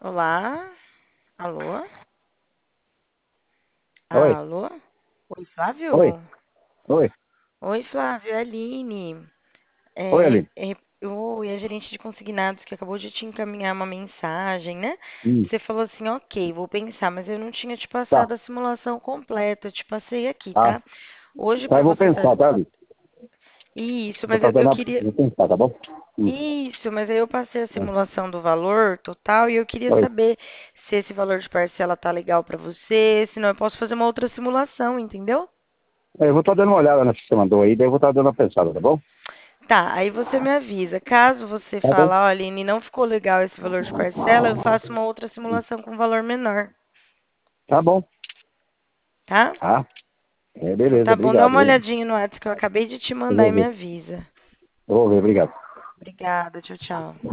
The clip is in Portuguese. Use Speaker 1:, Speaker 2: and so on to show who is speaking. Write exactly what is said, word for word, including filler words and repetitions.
Speaker 1: Olá? Alô?
Speaker 2: Oi,
Speaker 1: Alô? Oi,
Speaker 2: oi,
Speaker 1: Flávio?
Speaker 2: oi,
Speaker 1: Oi, Flávio, é a Aline.
Speaker 2: oi,
Speaker 1: É,
Speaker 2: Aline.
Speaker 1: é, oi, a gerente de consignados que acabou de te encaminhar uma mensagem, né?
Speaker 2: Hum,
Speaker 1: Você falou assim, ok, vou pensar, mas eu não tinha te
Speaker 2: tá,
Speaker 1: passado a simulação completa. Eu te passei aqui,
Speaker 2: tá.
Speaker 1: tá? Hoje,
Speaker 2: Tá,
Speaker 1: para
Speaker 2: eu vou
Speaker 1: você tá.
Speaker 2: pensar, tá, Aline?
Speaker 1: Isso,
Speaker 2: Vou
Speaker 1: mas eu,
Speaker 2: fazer
Speaker 1: eu
Speaker 2: na...
Speaker 1: queria.
Speaker 2: Vou pensar, tá bom? Hum,
Speaker 1: Isso, mas aí eu passei a
Speaker 2: é.
Speaker 1: simulação do valor total e eu queria
Speaker 2: Oi.
Speaker 1: saber se esse valor de parcela tá legal pra você, senão eu posso fazer uma outra simulação, entendeu?
Speaker 2: É, eu vou estar dando uma olhada na que você mandou aí, daí eu vou estar dando uma pensada, tá bom?
Speaker 1: Tá, aí você me avisa. Caso você
Speaker 2: Tá bom.
Speaker 1: fale, olha, Aline, não ficou legal esse valor de parcela, eu faço uma outra simulação com valor menor,
Speaker 2: Tá bom.
Speaker 1: tá?
Speaker 2: Tá. É,
Speaker 1: Então
Speaker 2: beleza,
Speaker 1: tá bom, dá
Speaker 2: obrigado,
Speaker 1: uma
Speaker 2: viu?
Speaker 1: olhadinha no WhatsApp que eu acabei de te
Speaker 2: Eu
Speaker 1: mandar e
Speaker 2: vou
Speaker 1: me
Speaker 2: ver.
Speaker 1: avisa.
Speaker 2: Eu vou ver, obrigado.
Speaker 1: Obrigada, tchau, tchau.